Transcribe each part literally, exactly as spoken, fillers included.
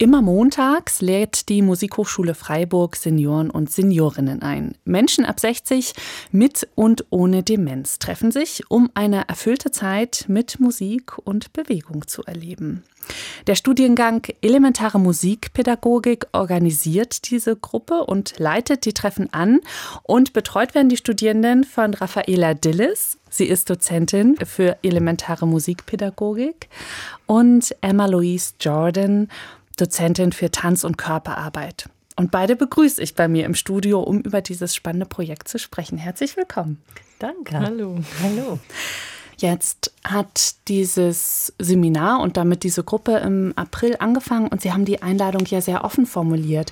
Immer montags lädt die Musikhochschule Freiburg Senioren und Seniorinnen ein. Menschen ab sechzig mit und ohne Demenz treffen sich, um eine erfüllte Zeit mit Musik und Bewegung zu erleben. Der Studiengang Elementare Musikpädagogik organisiert diese Gruppe und leitet die Treffen an, und betreut werden die Studierenden von Raffaela Dillis. Sie ist Dozentin für Elementare Musikpädagogik, und Emma-Louise Jordan, Dozentin für Tanz- und Körperarbeit. Und beide begrüße ich bei mir im Studio, um über dieses spannende Projekt zu sprechen. Herzlich willkommen. Danke. Hallo. Hallo. Jetzt hat dieses Seminar und damit diese Gruppe im April angefangen, und Sie haben die Einladung ja sehr offen formuliert.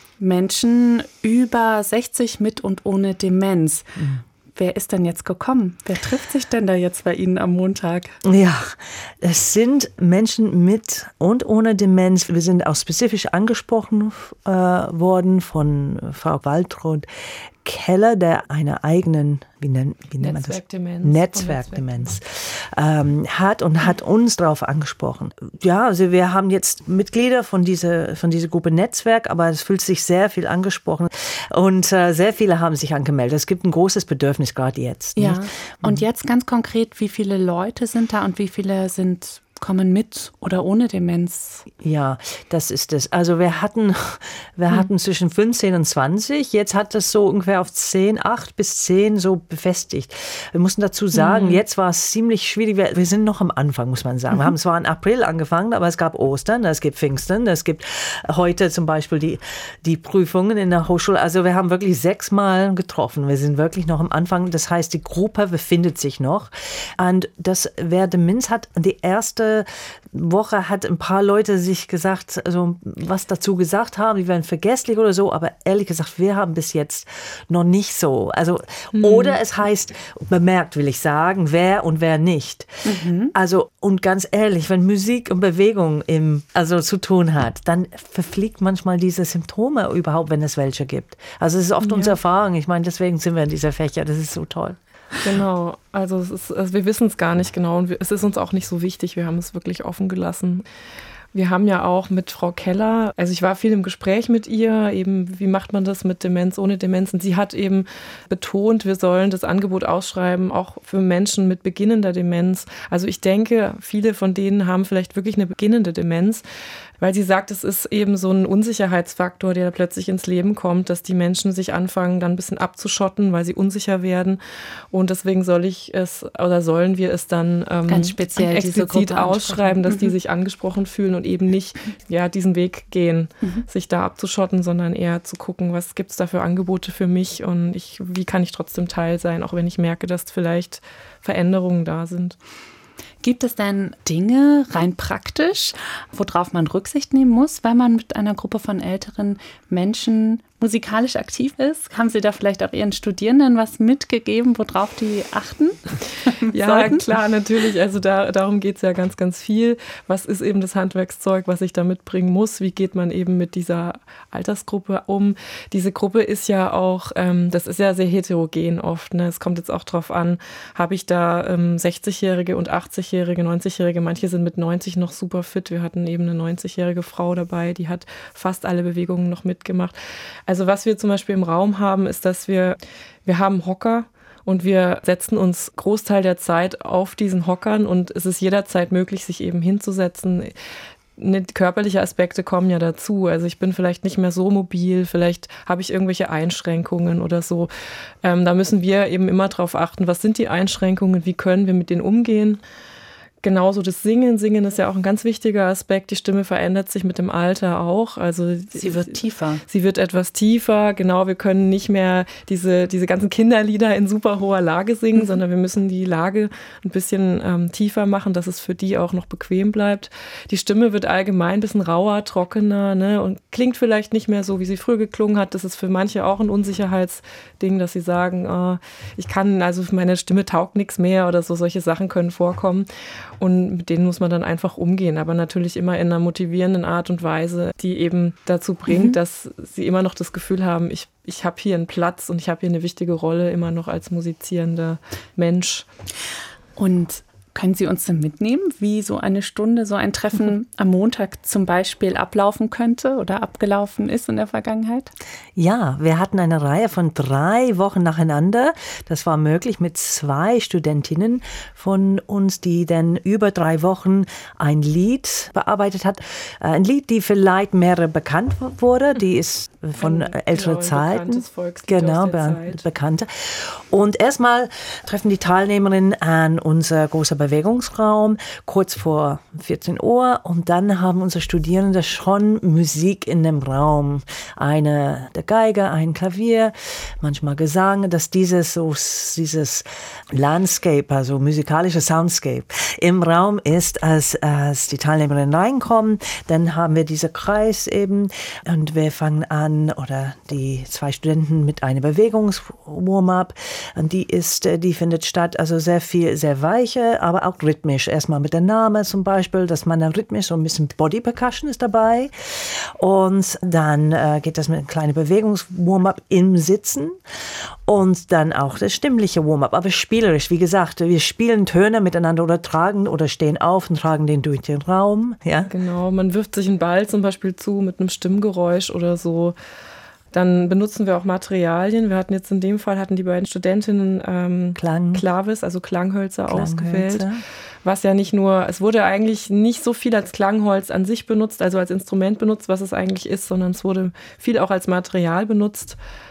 Menschen über sechzig mit und ohne Demenz. Mhm. Wer ist denn jetzt gekommen? Wer trifft sich denn da jetzt bei Ihnen am Montag? Ja, es sind Menschen mit und ohne Demenz. Wir sind auch spezifisch angesprochen äh, worden von Frau Waltraud Keller, der eine eigenen, wie nennt, wie nennt man das? Netzwerkdemenz. Netzwerkdemenz ähm, hat und hat uns darauf angesprochen. Ja, also wir haben jetzt Mitglieder von dieser, von dieser Gruppe Netzwerk, aber es fühlt sich sehr viel angesprochen, und äh, sehr viele haben sich angemeldet. Es gibt ein großes Bedürfnis gerade jetzt. Ja, nicht? Und jetzt ganz konkret, wie viele Leute sind da und wie viele sind kommen mit oder ohne Demenz? Ja, das ist es. Also wir hatten, wir hm. hatten zwischen fünfzehn und zwanzig. Jetzt hat das so ungefähr auf zehn, acht bis zehn so befestigt. Wir mussten dazu sagen, hm. jetzt war es ziemlich schwierig. Wir, wir sind noch am Anfang, muss man sagen. Mhm. Wir haben zwar im April angefangen, aber es gab Ostern, es gibt Pfingsten, es gibt heute zum Beispiel die, die Prüfungen in der Hochschule. Also wir haben wirklich sechsmal getroffen. Wir sind wirklich noch am Anfang. Das heißt, die Gruppe befindet sich noch. Und das, wer Demenz hat, die erste Woche hat ein paar Leute sich gesagt, also was dazu gesagt haben, die werden vergesslich oder so, aber ehrlich gesagt, wir haben bis jetzt noch nicht so. Also, mhm. Oder es heißt, bemerkt will ich sagen, wer und wer nicht. Mhm. Also, und ganz ehrlich, wenn Musik und Bewegung im, also zu tun hat, dann verfliegt manchmal diese Symptome überhaupt, wenn es welche gibt. Also es ist oft ja. unsere Erfahrung. Ich meine, deswegen sind wir in dieser Fächer, das ist so toll. Genau, also, es ist, also wir wissen es gar nicht genau, und es ist uns auch nicht so wichtig, wir haben es wirklich offen gelassen. Wir haben ja auch mit Frau Keller, also ich war viel im Gespräch mit ihr, eben wie macht man das mit Demenz, ohne Demenz, und sie hat eben betont, wir sollen das Angebot ausschreiben, auch für Menschen mit beginnender Demenz. Also ich denke, viele von denen haben vielleicht wirklich eine beginnende Demenz, weil sie sagt, es ist eben so ein Unsicherheitsfaktor, der plötzlich ins Leben kommt, dass die Menschen sich anfangen, dann ein bisschen abzuschotten, weil sie unsicher werden. Und deswegen soll ich es oder sollen wir es dann ähm, ganz speziell explizit ausschreiben, dass mhm. die sich angesprochen fühlen und eben nicht ja, diesen Weg gehen, mhm. sich da abzuschotten, sondern eher zu gucken, was gibt es da für Angebote für mich und ich, wie kann ich trotzdem Teil sein, auch wenn ich merke, dass vielleicht Veränderungen da sind. Gibt es denn Dinge, rein praktisch, worauf man Rücksicht nehmen muss, weil man mit einer Gruppe von älteren Menschen musikalisch aktiv ist? Haben Sie da vielleicht auch Ihren Studierenden was mitgegeben, worauf die achten? Ja, sollten? Klar, natürlich. Also da, darum geht es ja ganz, ganz viel. Was ist eben das Handwerkszeug, was ich da mitbringen muss? Wie geht man eben mit dieser Altersgruppe um? Diese Gruppe ist ja auch, ähm, das ist ja sehr heterogen oft. Ne? Es kommt jetzt auch drauf an, habe ich da ähm, sechzigjährige und achtzigjährige, neunzigjährige. Manche sind mit neunzig noch super fit. Wir hatten eben eine neunzigjährige Frau dabei, die hat fast alle Bewegungen noch mitgemacht. Also was wir zum Beispiel im Raum haben, ist, dass wir, wir haben Hocker und wir setzen uns Großteil der Zeit auf diesen Hockern, und es ist jederzeit möglich, sich eben hinzusetzen. Körperliche Aspekte kommen ja dazu. Also ich bin vielleicht nicht mehr so mobil, vielleicht habe ich irgendwelche Einschränkungen oder so. Ähm, da müssen wir eben immer drauf achten, was sind die Einschränkungen, wie können wir mit denen umgehen. Genauso das Singen. Singen ist ja auch ein ganz wichtiger Aspekt. Die Stimme verändert sich mit dem Alter auch. Also sie wird tiefer. Sie wird etwas tiefer. Genau, wir können nicht mehr diese, diese ganzen Kinderlieder in super hoher Lage singen, mhm. sondern wir müssen die Lage ein bisschen ähm, tiefer machen, dass es für die auch noch bequem bleibt. Die Stimme wird allgemein ein bisschen rauer, trockener, ne, und klingt vielleicht nicht mehr so, wie sie früher geklungen hat. Das ist für manche auch ein Unsicherheitsding, dass sie sagen, oh, ich kann, also meine Stimme taugt nichts mehr oder so. Solche Sachen können vorkommen. Und mit denen muss man dann einfach umgehen, aber natürlich immer in einer motivierenden Art und Weise, die eben dazu bringt, mhm. dass sie immer noch das Gefühl haben, ich, ich habe hier einen Platz und ich habe hier eine wichtige Rolle, immer noch als musizierender Mensch. Und Können Sie uns denn mitnehmen, wie so eine Stunde, so ein Treffen am Montag zum Beispiel ablaufen könnte oder abgelaufen ist in der Vergangenheit? Ja, wir hatten eine Reihe von drei Wochen nacheinander. Das war möglich mit zwei Studentinnen von uns, die dann über drei Wochen ein Lied bearbeitet hat. Ein Lied, die vielleicht mehrere bekannt wurde. Die ist von ein, älteren genau, Zeiten. Genau, be- bekannte. Und erstmal treffen die Teilnehmerinnen an unser großer Bewegungsraum kurz vor vierzehn Uhr und dann haben unsere Studierende schon Musik in dem Raum. Eine der Geige, ein Klavier, manchmal Gesang, dass dieses so dieses Landscape, also musikalische Soundscape im Raum ist, als, als die Teilnehmerinnen reinkommen. Dann haben wir diesen Kreis eben und wir fangen an, oder die zwei Studenten mit einer Bewegungs-Warm-up. Und die ist, die findet statt, also sehr viel, sehr weiche, aber auch rhythmisch. Erstmal mit der Name zum Beispiel, dass man da rhythmisch, so ein bisschen Body Percussion ist dabei. Und dann äh, geht das mit einem kleinen Bewegungs-Warm-up im Sitzen. Und dann auch das stimmliche Warm-up, aber spielerisch. Wie gesagt, wir spielen Töne miteinander oder tragen oder stehen auf und tragen den durch den Raum. Ja? Genau, man wirft sich einen Ball zum Beispiel zu mit einem Stimmgeräusch oder so. Dann benutzen wir auch Materialien. Wir hatten jetzt in dem Fall, hatten die beiden Studentinnen ähm, Klang. Clavis, also Klanghölzer, Klanghölzer ausgewählt. Was ja nicht nur, es wurde eigentlich nicht so viel als Klangholz an sich benutzt, also als Instrument benutzt, was es eigentlich ist, sondern es wurde viel auch als Material benutzt,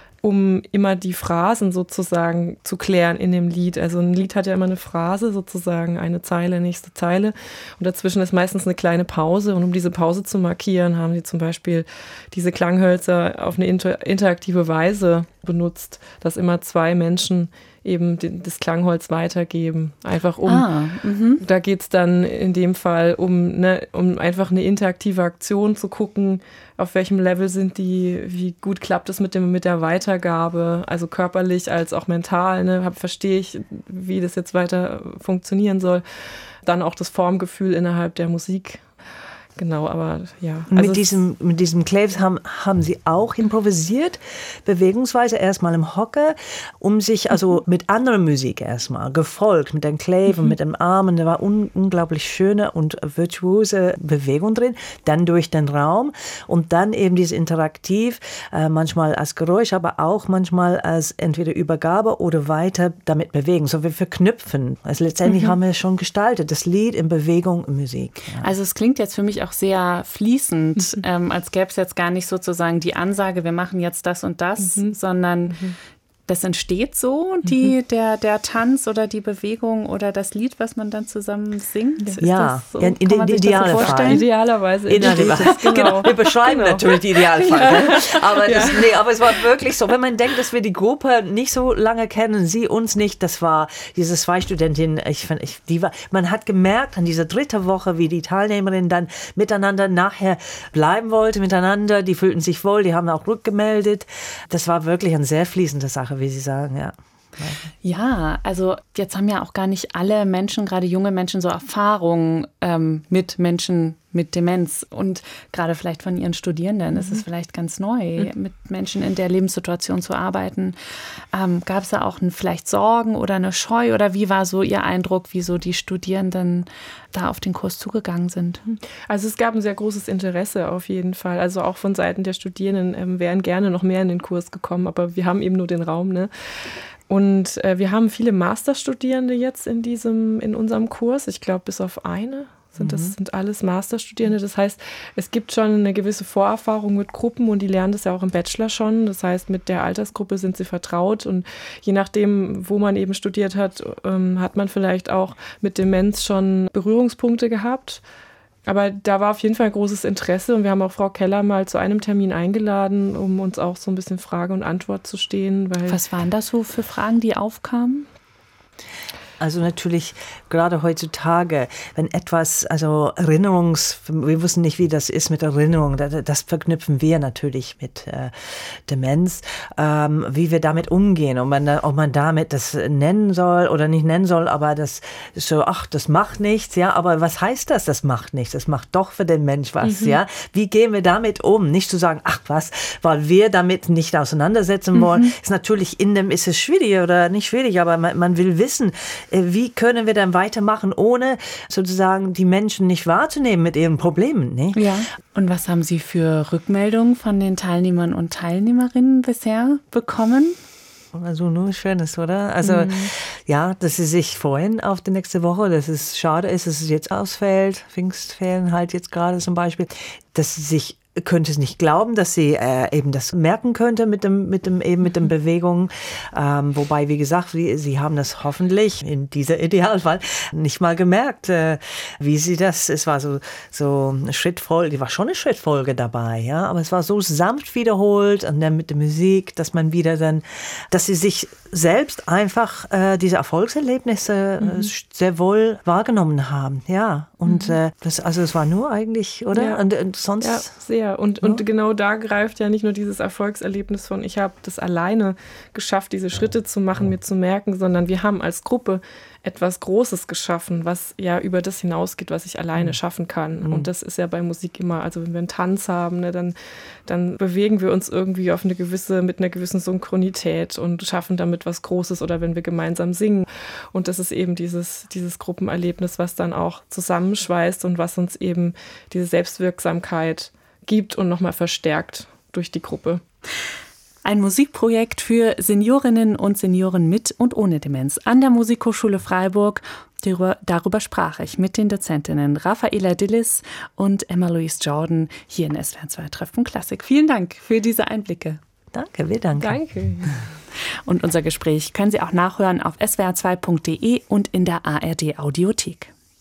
um immer die Phrasen sozusagen zu klären in dem Lied. Also ein Lied hat ja immer eine Phrase sozusagen, eine Zeile, nächste Zeile. Und dazwischen ist meistens eine kleine Pause. Und um diese Pause zu markieren, haben die zum Beispiel diese Klanghölzer auf eine inter- interaktive Weise benutzt, dass immer zwei Menschen eben das Klangholz weitergeben. Einfach um, ah, da geht es dann in dem Fall um, ne, um einfach eine interaktive Aktion zu gucken, auf welchem Level sind die, wie gut klappt es mit dem, mit der Weitergabe, also körperlich als auch mental, ne, verstehe ich, wie das jetzt weiter funktionieren soll. Dann auch das Formgefühl innerhalb der Musik. Genau, aber ja. Also mit diesem, mit diesem Claves haben, haben sie auch improvisiert, bewegungsweise erstmal im Hocker, um sich, also mit anderer Musik erstmal, gefolgt, mit dem Clave und mit dem Arm. Da war un, unglaublich schöne und virtuose Bewegung drin. Dann durch den Raum und dann eben dieses Interaktiv, äh, manchmal als Geräusch, aber auch manchmal als entweder Übergabe oder weiter damit bewegen. So wir verknüpfen. Also letztendlich mhm. haben wir es schon gestaltet, das Lied in Bewegung, Musik. Ja. Also es klingt jetzt für mich auch sehr fließend, mhm. ähm, als gäbe es jetzt gar nicht sozusagen die Ansage, wir machen jetzt das und das, mhm. sondern mhm. das entsteht so, die, mhm. der, der Tanz oder die Bewegung oder das Lied, was man dann zusammen singt. Ist ja, das so? Ja, in, in, in idealerweise. Idealerweise. Idealerweise. Genau. Genau. Wir beschreiben genau. natürlich die Idealfall. Ja. Aber, das, nee, aber es war wirklich so, wenn man denkt, dass wir die Gruppe nicht so lange kennen, sie uns nicht, das war diese zwei Studentinnen, ich fand, ich, die war, man hat gemerkt an dieser dritten Woche, wie die Teilnehmerinnen dann miteinander nachher bleiben wollten, miteinander, die fühlten sich wohl, die haben auch rückgemeldet. Das war wirklich eine sehr fließende Sache, wie Sie sagen, ja. Ja, also jetzt haben ja auch gar nicht alle Menschen, gerade junge Menschen, so Erfahrungen ähm, mit Menschen mit Demenz. Und gerade vielleicht von ihren Studierenden mhm. ist es vielleicht ganz neu, mhm. mit Menschen in der Lebenssituation zu arbeiten. Ähm, gab es da auch ein, vielleicht Sorgen oder eine Scheu? Oder wie war so Ihr Eindruck, wie so die Studierenden da auf den Kurs zugegangen sind? Also es gab ein sehr großes Interesse auf jeden Fall. Also auch von Seiten der Studierenden ähm, wären gerne noch mehr in den Kurs gekommen. Aber wir haben eben nur den Raum, ne? Und äh, wir haben viele Masterstudierende jetzt in diesem, in unserem Kurs. Ich glaube, bis auf eine sind das sind alles Masterstudierende. Das heißt, es gibt schon eine gewisse Vorerfahrung mit Gruppen und die lernen das ja auch im Bachelor schon. Das heißt, mit der Altersgruppe sind sie vertraut und je nachdem, wo man eben studiert hat, ähm, hat man vielleicht auch mit Demenz schon Berührungspunkte gehabt. Aber da war auf jeden Fall großes Interesse und wir haben auch Frau Keller mal zu einem Termin eingeladen, um uns auch so ein bisschen Frage und Antwort zu stehen. Weil Was waren das so für Fragen, die aufkamen? Also natürlich gerade heutzutage, wenn etwas, also Erinnerungs, wir wissen nicht, wie das ist mit Erinnerung, das, das verknüpfen wir natürlich mit äh, Demenz, ähm, wie wir damit umgehen, ob man, ob man damit das nennen soll oder nicht nennen soll, aber das ist so, ach, das macht nichts, ja, aber was heißt das, das macht nichts, das macht doch für den Mensch was, mhm. ja, wie gehen wir damit um, nicht zu sagen, ach was, weil wir damit nicht auseinandersetzen wollen, mhm. ist natürlich in dem, ist es schwierig oder nicht schwierig, aber man, man will wissen, wie können wir dann weitermachen, ohne sozusagen die Menschen nicht wahrzunehmen mit ihren Problemen. Ne? Ja. Und was haben Sie für Rückmeldungen von den Teilnehmern und Teilnehmerinnen bisher bekommen? Also nur Schönes, oder? Also mhm. ja, dass sie sich freuen auf die nächste Woche, dass es schade ist, dass es jetzt ausfällt, Pfingstferien halt jetzt gerade zum Beispiel, dass sie sich könnte es nicht glauben, dass sie äh, eben das merken könnte mit dem mit dem eben mit den Bewegungen. Ähm, wobei, wie gesagt, sie, sie haben das hoffentlich in dieser Idealfall nicht mal gemerkt, äh, wie sie das. Es war so so eine Schrittfolge, die war schon eine Schrittfolge dabei, ja, aber es war so sanft wiederholt und dann mit der Musik, dass man wieder dann, dass sie sich selbst einfach äh, diese Erfolgserlebnisse mhm. äh, sehr wohl wahrgenommen haben, ja. Und mhm. äh, das, also es war nur eigentlich, oder? Ja. Und, und sonst. Ja, sehr. Und, und ja. genau da greift ja nicht nur dieses Erfolgserlebnis von, ich habe das alleine geschafft, diese Schritte zu machen, mir zu merken, sondern wir haben als Gruppe etwas Großes geschaffen, was ja über das hinausgeht, was ich alleine schaffen kann. Mhm. Und das ist ja bei Musik immer, also wenn wir einen Tanz haben, ne, dann, dann bewegen wir uns irgendwie auf eine gewisse, mit einer gewissen Synchronität und schaffen damit was Großes, oder wenn wir gemeinsam singen. Und das ist eben dieses, dieses Gruppenerlebnis, was dann auch zusammenschweißt und was uns eben diese Selbstwirksamkeit gibt und nochmal verstärkt durch die Gruppe. Ein Musikprojekt für Seniorinnen und Senioren mit und ohne Demenz an der Musikhochschule Freiburg. Darüber, darüber sprach ich mit den Dozentinnen Raffaela Dillis und Emma-Louise Jordan hier in S W R zwei Treffen Klassik. Vielen Dank für diese Einblicke. Danke, wir danken. Danke. Und unser Gespräch können Sie auch nachhören auf s w r zwei punkt d e und in der A R D Audiothek.